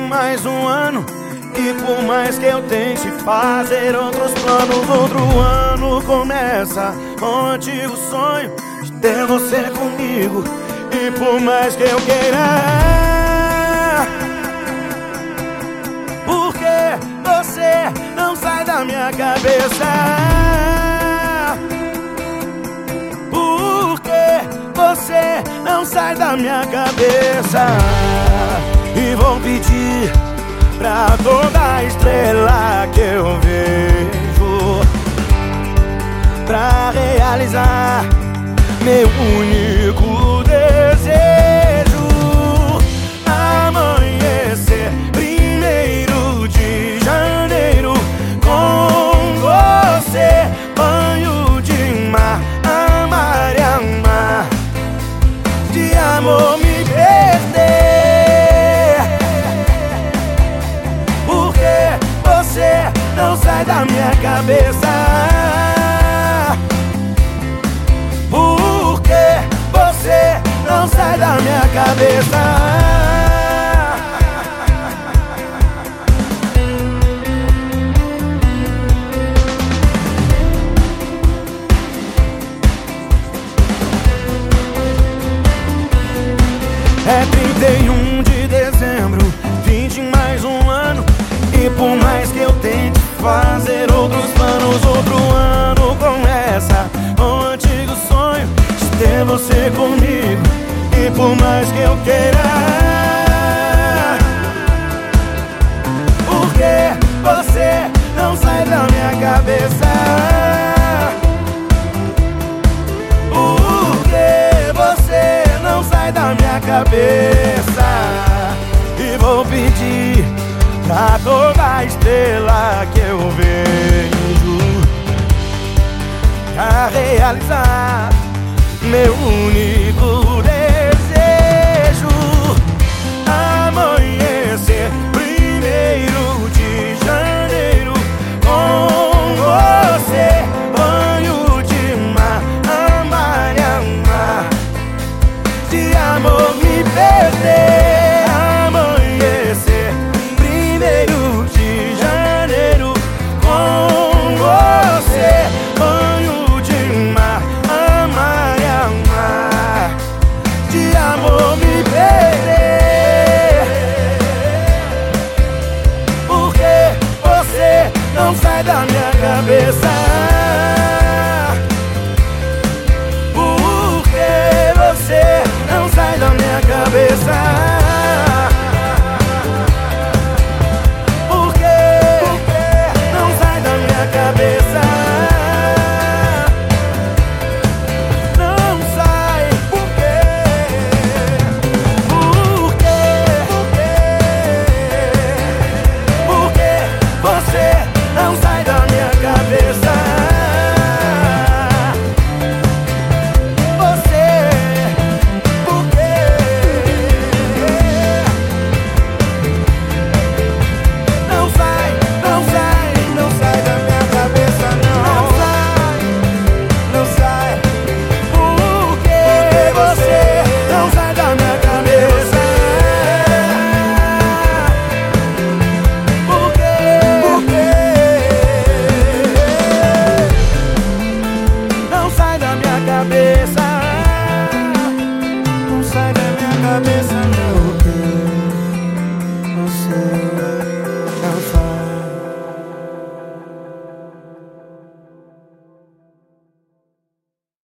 mais um ano, e por mais que eu tente fazer outros planos, outro ano começa com o antigo sonho de ter você comigo. E por mais que eu queira, porque você não sai da minha cabeça, porque você não sai da minha cabeça. E vou pedir pra toda estrela que eu vejo pra realizar meu único desejo: amanhecer 1º de janeiro com você, banho de mar, amar e amar, de amor me perder, porque você não sai da minha cabeça, porque você não sai da minha cabeça. É 31 de dezembro, 20 mais um ano, e por mais que eu tente fazer outros planos, outro ano começa com o antigo sonho de ter você comigo. E por mais que eu queira, porque você não sai da minha cabeça, porque você não sai da minha cabeça. E vou pedir pra toda estrela que eu vejo pra realizar meu único desejo: amanhecer 1º de janeiro com você, banho de mar, amar e amar, de amor me perder. Amanhecer 1º de janeiro com você, banho de mar, amar e amar, de amor me perder, porque você não sai da minha cabeça.